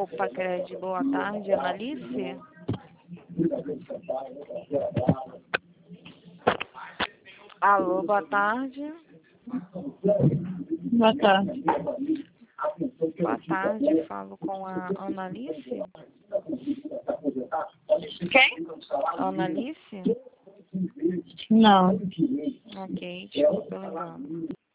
Pacred, boa tarde, Analice? Alô, boa tarde. Boa tarde. Boa tarde, falo com a Analice? Quem? Analice? Não. Ok, desculpa pelo engano.